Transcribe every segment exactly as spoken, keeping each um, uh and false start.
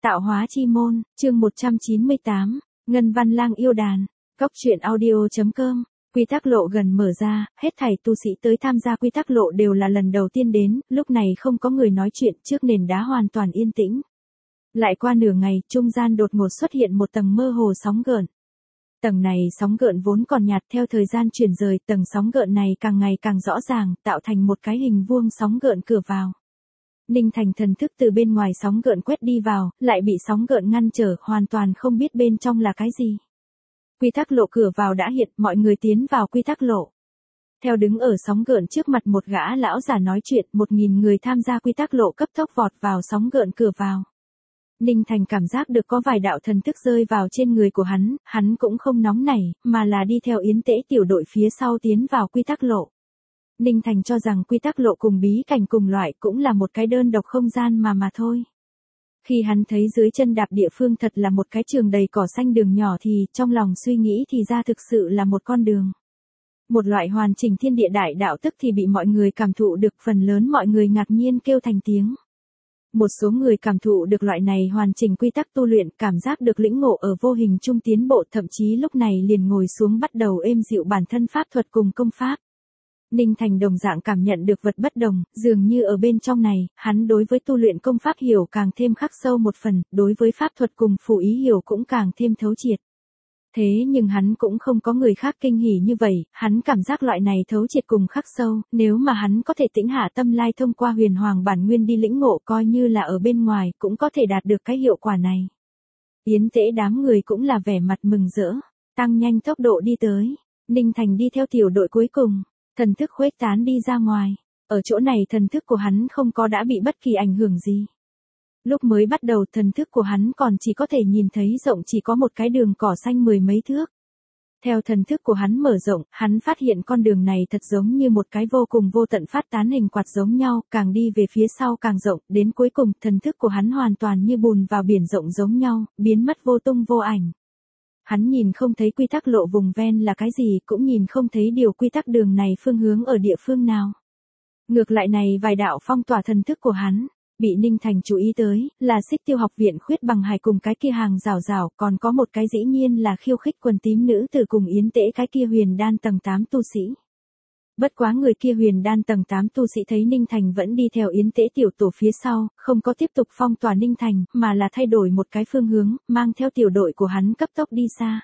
Tạo hóa chi môn, chương một trăm chín mươi tám, Ngân Văn Lang yêu đàn. Cốc truyện audio chấm com. Quy tắc lộ gần mở ra, hết thảy tu sĩ tới tham gia quy tắc lộ đều là lần đầu tiên đến, lúc này không có người nói chuyện, trước nền đá hoàn toàn yên tĩnh. Lại qua nửa ngày, trung gian đột ngột xuất hiện một tầng mơ hồ sóng gợn. Tầng này sóng gợn vốn còn nhạt, theo thời gian chuyển rời, tầng sóng gợn này càng ngày càng rõ ràng, tạo thành một cái hình vuông sóng gợn cửa vào. Ninh Thành thần thức từ bên ngoài sóng gợn quét đi vào, lại bị sóng gợn ngăn trở, hoàn toàn không biết bên trong là cái gì. Quy tắc lộ cửa vào đã hiện, mọi người tiến vào quy tắc lộ. Theo đứng ở sóng gợn trước mặt một gã lão già nói chuyện, một nghìn người tham gia quy tắc lộ cấp tốc vọt vào sóng gợn cửa vào. Ninh Thành cảm giác được có vài đạo thần thức rơi vào trên người của hắn, hắn cũng không nóng nảy, mà là đi theo yến tễ tiểu đội phía sau tiến vào quy tắc lộ. Ninh Thành cho rằng quy tắc lộ cùng bí cảnh cùng loại cũng là một cái đơn độc không gian mà mà thôi. Khi hắn thấy dưới chân đạp địa phương thật là một cái trường đầy cỏ xanh đường nhỏ thì trong lòng suy nghĩ thì ra thực sự là một con đường. Một loại hoàn chỉnh thiên địa đại đạo tức thì bị mọi người cảm thụ được, phần lớn mọi người ngạc nhiên kêu thành tiếng. Một số người cảm thụ được loại này hoàn chỉnh quy tắc tu luyện, cảm giác được lĩnh ngộ ở vô hình trung tiến bộ, thậm chí lúc này liền ngồi xuống bắt đầu êm dịu bản thân pháp thuật cùng công pháp. Ninh Thành đồng dạng cảm nhận được vật bất đồng, dường như ở bên trong này, hắn đối với tu luyện công pháp hiểu càng thêm khắc sâu một phần, đối với pháp thuật cùng phù ý hiểu cũng càng thêm thấu triệt. Thế nhưng hắn cũng không có người khác kinh hỉ như vậy, hắn cảm giác loại này thấu triệt cùng khắc sâu, nếu mà hắn có thể tĩnh hạ tâm lai thông qua huyền hoàng bản nguyên đi lĩnh ngộ coi như là ở bên ngoài, cũng có thể đạt được cái hiệu quả này. Yến tễ đám người cũng là vẻ mặt mừng rỡ, tăng nhanh tốc độ đi tới, Ninh Thành đi theo tiểu đội cuối cùng. Thần thức khuếch tán đi ra ngoài, ở chỗ này thần thức của hắn không có đã bị bất kỳ ảnh hưởng gì. Lúc mới bắt đầu thần thức của hắn còn chỉ có thể nhìn thấy rộng chỉ có một cái đường cỏ xanh mười mấy thước. Theo thần thức của hắn mở rộng, hắn phát hiện con đường này thật giống như một cái vô cùng vô tận phát tán hình quạt giống nhau, càng đi về phía sau càng rộng, đến cuối cùng thần thức của hắn hoàn toàn như bùn vào biển rộng giống nhau, biến mất vô tung vô ảnh. Hắn nhìn không thấy quy tắc lộ vùng ven là cái gì, cũng nhìn không thấy điều quy tắc đường này phương hướng ở địa phương nào. Ngược lại này vài đạo phong tỏa thần thức của hắn, bị Ninh Thành chú ý tới, là Xích Tiêu học viện Khuyết Bằng Hải cùng cái kia hàng rào rào, còn có một cái dĩ nhiên là khiêu khích quần tím nữ tử cùng yến tễ cái kia huyền đan tầng tám tu sĩ. Bất quá người kia huyền đan tầng tám tu sĩ thấy Ninh Thành vẫn đi theo yến tễ tiểu tổ phía sau, không có tiếp tục phong tỏa Ninh Thành, mà là thay đổi một cái phương hướng, mang theo tiểu đội của hắn cấp tốc đi xa.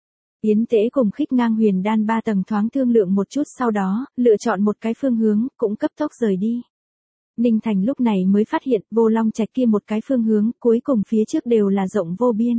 Yến tễ cùng khích ngang huyền đan ba tầng thoáng thương lượng một chút sau đó, lựa chọn một cái phương hướng, cũng cấp tốc rời đi. Ninh Thành lúc này mới phát hiện vô long trạch kia một cái phương hướng, cuối cùng phía trước đều là rộng vô biên.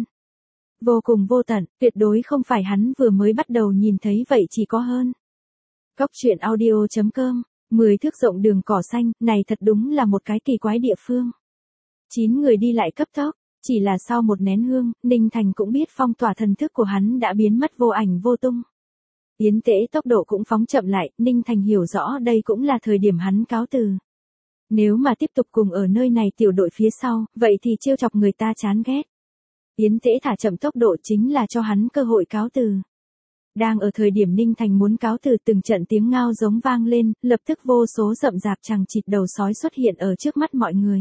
Vô cùng vô tận, tuyệt đối không phải hắn vừa mới bắt đầu nhìn thấy vậy chỉ có hơn. Cốc truyện audio chấm com, mười thước rộng đường cỏ xanh, này thật đúng là một cái kỳ quái địa phương. Chín người đi lại cấp tốc, chỉ là sau một nén hương, Ninh Thành cũng biết phong tỏa thần thức của hắn đã biến mất vô ảnh vô tung. Yến tễ tốc độ cũng phóng chậm lại, Ninh Thành hiểu rõ đây cũng là thời điểm hắn cáo từ. Nếu mà tiếp tục cùng ở nơi này tiểu đội phía sau, vậy thì trêu chọc người ta chán ghét. Yến tễ thả chậm tốc độ chính là cho hắn cơ hội cáo từ. Đang ở thời điểm Ninh Thành muốn cáo từ, từng trận tiếng ngao giống vang lên, lập tức vô số rậm rạp chằng chịt đầu sói xuất hiện ở trước mắt mọi người.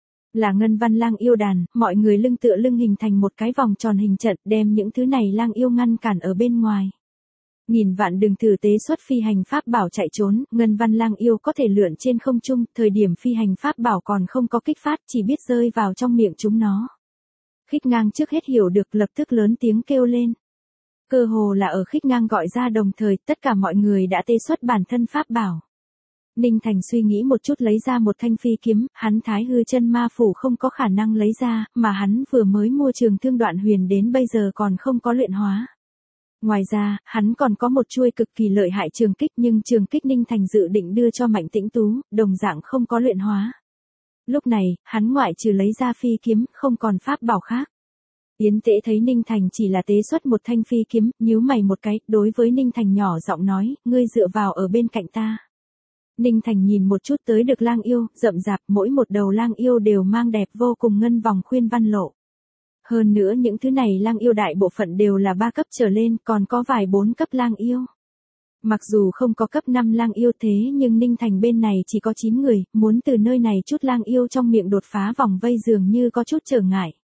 Là Ngân Văn Lang yêu đàn, mọi người lưng tựa lưng hình thành một cái vòng tròn hình trận, đem những thứ này lang yêu ngăn cản ở bên ngoài. Nghìn vạn đừng thử tế xuất phi hành pháp bảo chạy trốn, Ngân Văn Lang yêu có thể lượn trên không trung, thời điểm phi hành pháp bảo còn không có kích phát, chỉ biết rơi vào trong miệng chúng nó. Khích ngang trước hết hiểu được, lập tức lớn tiếng kêu lên. Cơ hồ là ở khích ngang gọi ra đồng thời, tất cả mọi người đã tế xuất bản thân pháp bảo. Ninh Thành suy nghĩ một chút lấy ra một thanh phi kiếm, hắn thái hư chân ma phủ không có khả năng lấy ra, mà hắn vừa mới mua trường thương đoạn huyền đến bây giờ còn không có luyện hóa. Ngoài ra, hắn còn có một chuôi cực kỳ lợi hại trường kích, nhưng trường kích Ninh Thành dự định đưa cho Mạnh Tĩnh Tú, đồng dạng không có luyện hóa. Lúc này, hắn ngoại trừ lấy ra phi kiếm, không còn pháp bảo khác. Yến tễ thấy Ninh Thành chỉ là tế xuất một thanh phi kiếm, nhíu mày một cái, đối với Ninh Thành nhỏ giọng nói, ngươi dựa vào ở bên cạnh ta. Ninh Thành nhìn một chút tới được lang yêu, rậm rạp, mỗi một đầu lang yêu đều mang đẹp vô cùng ngân vòng khuyên văn lộ. Hơn nữa những thứ này lang yêu đại bộ phận đều là ba cấp trở lên, còn có vài bốn cấp lang yêu. Mặc dù không có cấp năm lang yêu thế nhưng Ninh Thành bên này chỉ có chín người, muốn từ nơi này chút lang yêu trong miệng đột phá vòng vây dường như có chút trở ngại.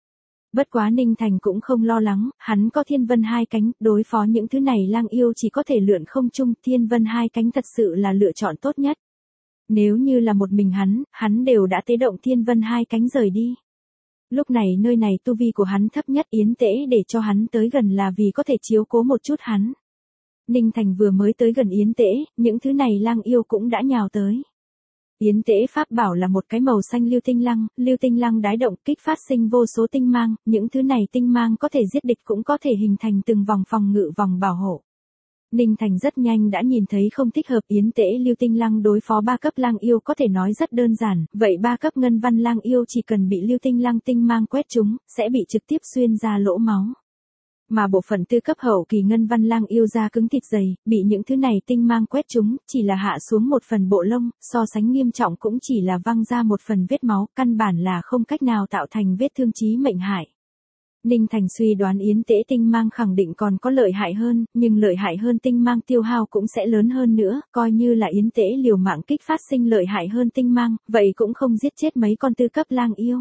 Bất quá Ninh Thành cũng không lo lắng, hắn có thiên vân hai cánh, đối phó những thứ này lang yêu chỉ có thể lượn không trung, thiên vân hai cánh thật sự là lựa chọn tốt nhất. Nếu như là một mình hắn, hắn đều đã tế động thiên vân hai cánh rời đi. Lúc này nơi này tu vi của hắn thấp nhất, Yến Tễ để cho hắn tới gần là vì có thể chiếu cố một chút hắn. Ninh Thành vừa mới tới gần Yến Tễ, những thứ này lang yêu cũng đã nhào tới. Yến Tễ pháp bảo là một cái màu xanh lưu tinh lăng, lưu tinh lăng đái động kích phát sinh vô số tinh mang, những thứ này tinh mang có thể giết địch cũng có thể hình thành từng vòng phòng ngự vòng bảo hộ. Ninh Thành rất nhanh đã nhìn thấy không thích hợp, Yến Tễ lưu tinh lăng đối phó ba cấp lang yêu có thể nói rất đơn giản, vậy ba cấp ngân văn lang yêu chỉ cần bị lưu tinh lăng tinh mang quét chúng, sẽ bị trực tiếp xuyên ra lỗ máu. Mà bộ phận tư cấp hậu kỳ ngân văn lang yêu da cứng thịt dày, bị những thứ này tinh mang quét chúng, chỉ là hạ xuống một phần bộ lông, so sánh nghiêm trọng cũng chỉ là văng ra một phần vết máu, căn bản là không cách nào tạo thành vết thương chí mệnh hại. Ninh Thành suy đoán Yến Tễ tinh mang khẳng định còn có lợi hại hơn, nhưng lợi hại hơn tinh mang tiêu hao cũng sẽ lớn hơn nữa, coi như là Yến Tễ liều mạng kích phát sinh lợi hại hơn tinh mang, vậy cũng không giết chết mấy con tư cấp lang yêu.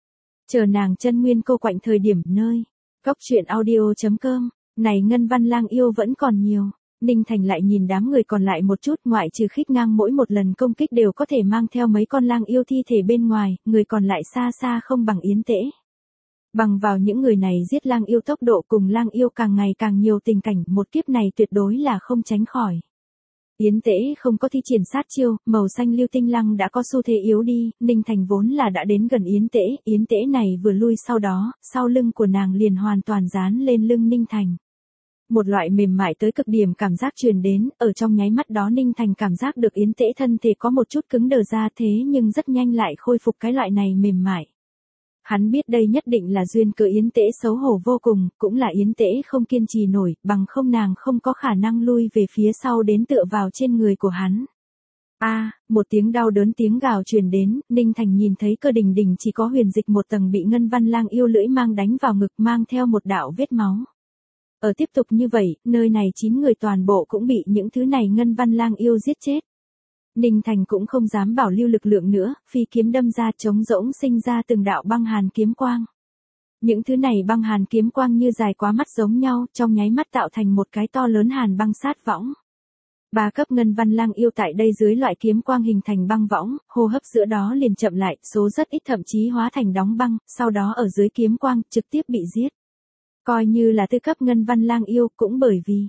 Chờ nàng chân nguyên cô quạnh thời điểm nơi Góc truyện audio chấm com, này ngân văn lang yêu vẫn còn nhiều. Ninh Thành lại nhìn đám người còn lại một chút, ngoại trừ Khích Ngang mỗi một lần công kích đều có thể mang theo mấy con lang yêu thi thể bên ngoài, người còn lại xa xa không bằng Yến Tễ. Bằng vào những người này giết lang yêu tốc độ cùng lang yêu càng ngày càng nhiều tình cảnh, một kiếp này tuyệt đối là không tránh khỏi. Yến Tễ không có thi triển sát chiêu, màu xanh lưu tinh lăng đã có xu thế yếu đi, Ninh Thành vốn là đã đến gần Yến Tễ, Yến Tễ này vừa lui sau đó, sau lưng của nàng liền hoàn toàn dán lên lưng Ninh Thành. Một loại mềm mại tới cực điểm cảm giác truyền đến, ở trong nháy mắt đó Ninh Thành cảm giác được Yến Tễ thân thể có một chút cứng đờ ra, thế nhưng rất nhanh lại khôi phục cái loại này mềm mại. Hắn biết đây nhất định là duyên cớ, Yến Tễ xấu hổ vô cùng, cũng là Yến Tễ không kiên trì nổi, bằng không nàng không có khả năng lui về phía sau đến tựa vào trên người của hắn. A, à, một tiếng đau đớn tiếng gào truyền đến, Ninh Thành nhìn thấy Cơ Đình Đình chỉ có huyền dịch một tầng bị ngân văn lang yêu lưỡi mang đánh vào ngực, mang theo một đạo vết máu. Ở tiếp tục như vậy, nơi này chín người toàn bộ cũng bị những thứ này ngân văn lang yêu giết chết. Ninh Thành cũng không dám bảo lưu lực lượng nữa, phi kiếm đâm ra trống rỗng sinh ra từng đạo băng hàn kiếm quang. Những thứ này băng hàn kiếm quang như dài quá mắt giống nhau, trong nháy mắt tạo thành một cái to lớn hàn băng sát võng. Ba cấp ngân văn lang yêu tại đây dưới loại kiếm quang hình thành băng võng, hô hấp giữa đó liền chậm lại, số rất ít thậm chí hóa thành đóng băng, sau đó ở dưới kiếm quang trực tiếp bị giết. Coi như là tư cấp ngân văn lang yêu cũng bởi vì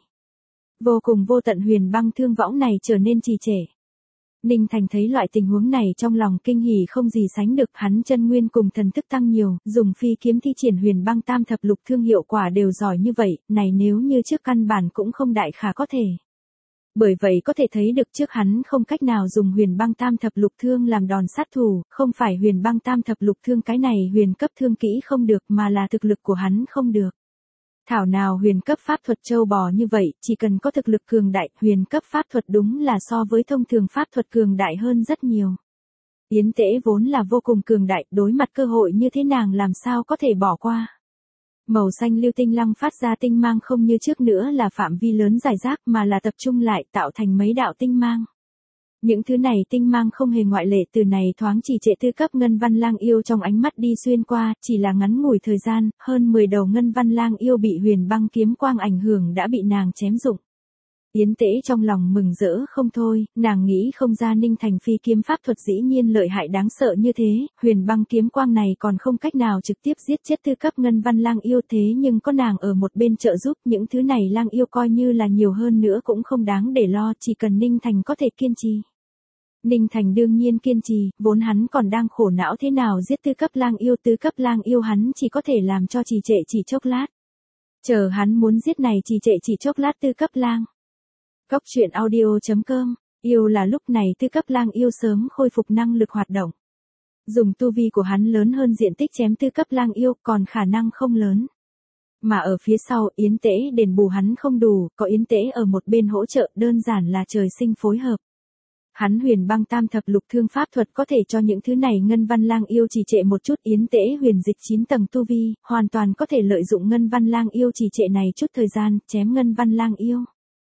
vô cùng vô tận huyền băng thương võng này trở nên trì trệ. Ninh Thành thấy loại tình huống này trong lòng kinh hỉ không gì sánh được, hắn chân nguyên cùng thần thức tăng nhiều, dùng phi kiếm thi triển huyền băng tam thập lục thương hiệu quả đều giỏi như vậy, này nếu như trước căn bản cũng không đại khả có thể. Bởi vậy có thể thấy được trước hắn không cách nào dùng huyền băng tam thập lục thương làm đòn sát thủ, không phải huyền băng tam thập lục thương cái này huyền cấp thương kỹ không được mà là thực lực của hắn không được. Thảo nào huyền cấp pháp thuật châu bò như vậy, chỉ cần có thực lực cường đại, huyền cấp pháp thuật đúng là so với thông thường pháp thuật cường đại hơn rất nhiều. Yến Tễ vốn là vô cùng cường đại, đối mặt cơ hội như thế nàng làm sao có thể bỏ qua. Màu xanh lưu tinh lăng phát ra tinh mang không như trước nữa là phạm vi lớn giải rác mà là tập trung lại tạo thành mấy đạo tinh mang. Những thứ này tinh mang không hề ngoại lệ, từ này thoáng chỉ trệ tư cấp ngân văn lang yêu trong ánh mắt đi xuyên qua, chỉ là ngắn ngủi thời gian, hơn mười đầu ngân văn lang yêu bị huyền băng kiếm quang ảnh hưởng đã bị nàng chém dụng. Yến Tễ trong lòng mừng rỡ không thôi, nàng nghĩ không ra Ninh Thành phi kiếm pháp thuật dĩ nhiên lợi hại đáng sợ như thế, huyền băng kiếm quang này còn không cách nào trực tiếp giết chết tư cấp ngân văn lang yêu, thế nhưng có nàng ở một bên trợ giúp, những thứ này lang yêu coi như là nhiều hơn nữa cũng không đáng để lo, chỉ cần Ninh Thành có thể kiên trì. Ninh Thành đương nhiên kiên trì, vốn hắn còn đang khổ não thế nào giết tư cấp lang yêu, tứ cấp lang yêu hắn chỉ có thể làm cho trì trệ chỉ chốc lát. Chờ hắn muốn giết này trì trệ chỉ chốc lát tư cấp lang. Góc truyện audio chấm com, yêu là lúc này tư cấp lang yêu sớm khôi phục năng lực hoạt động. Dùng tu vi của hắn lớn hơn diện tích chém tư cấp lang yêu còn khả năng không lớn. Mà ở phía sau Yến Tễ đền bù hắn không đủ, có Yến Tễ ở một bên hỗ trợ đơn giản là trời sinh phối hợp. Hắn huyền băng tam thập lục thương pháp thuật có thể cho những thứ này ngân văn lang yêu trì trệ một chút, Yến Tễ huyền dịch chín tầng tu vi, hoàn toàn có thể lợi dụng ngân văn lang yêu trì trệ này chút thời gian, chém ngân văn lang yêu.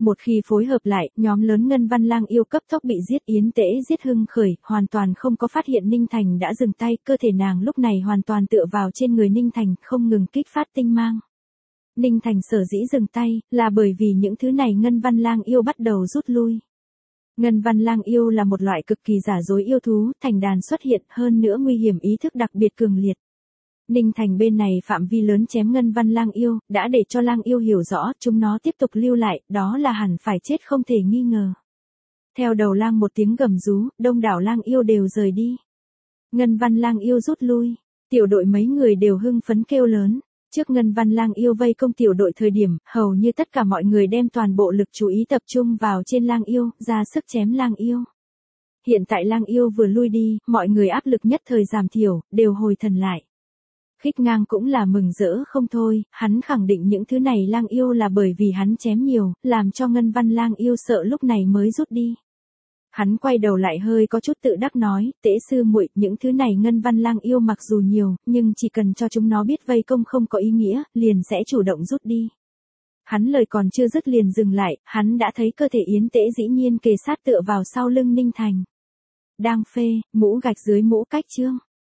một khi phối hợp lại, nhóm lớn Ngân Văn Lang yêu cấp tốc bị giết, Yến Tễ giết hưng khởi, hoàn toàn không có phát hiện Ninh Thành đã dừng tay, cơ thể nàng lúc này hoàn toàn tựa vào trên người Ninh Thành, không ngừng kích phát tinh mang. Ninh Thành sở dĩ dừng tay, là bởi vì những thứ này Ngân Văn Lang yêu bắt đầu rút lui. Ngân Văn Lang yêu là một loại cực kỳ giả dối yêu thú, thành đàn xuất hiện, hơn nữa nguy hiểm ý thức đặc biệt cường liệt. Ninh Thành bên này phạm vi lớn chém Ngân Văn Lang yêu, đã để cho Lang yêu hiểu rõ, chúng nó tiếp tục lưu lại, đó là hẳn phải chết không thể nghi ngờ. Theo đầu lang một tiếng gầm rú, đông đảo Lang yêu đều rời đi. Ngân Văn Lang yêu rút lui, tiểu đội mấy người đều hưng phấn kêu lớn. Trước Ngân Văn Lang yêu vây công tiểu đội thời điểm, hầu như tất cả mọi người đem toàn bộ lực chú ý tập trung vào trên Lang yêu, ra sức chém Lang yêu. Hiện tại Lang yêu vừa lui đi, mọi người áp lực nhất thời giảm thiểu, đều hồi thần lại. Khích Ngang cũng là mừng rỡ không thôi, hắn khẳng định những thứ này Lang yêu là bởi vì hắn chém nhiều, làm cho Ngân Văn Lang yêu sợ lúc này mới rút đi. Hắn quay đầu lại hơi có chút tự đắc nói, Tễ sư muội, những thứ này Ngân Văn Lang yêu mặc dù nhiều, nhưng chỉ cần cho chúng nó biết vây công không có ý nghĩa, liền sẽ chủ động rút đi. Hắn lời còn chưa dứt liền dừng lại, hắn đã thấy cơ thể Yến Tễ dĩ nhiên kề sát tựa vào sau lưng Ninh Thành. Đang phê, mũ gạch dưới mũ cách chương.